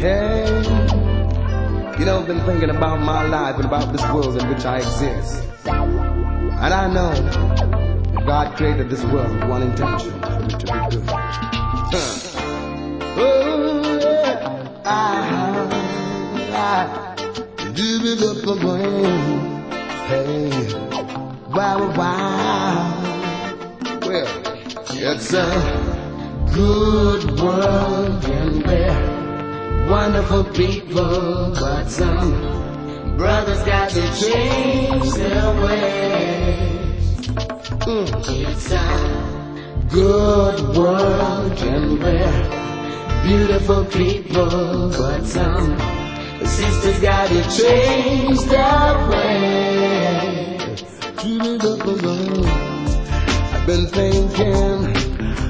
Hey, you know, I've been thinking about my life and about this world in which I exist. And I know that God created this world with one intention, for it to be good. Oh, yeah. I give it up again. Hey, wow, wow. Well, it's a good world and we're wonderful people, but some brothers got to change their ways. It's a good world and we're beautiful people, but some sisters got to change their ways. I've been thinking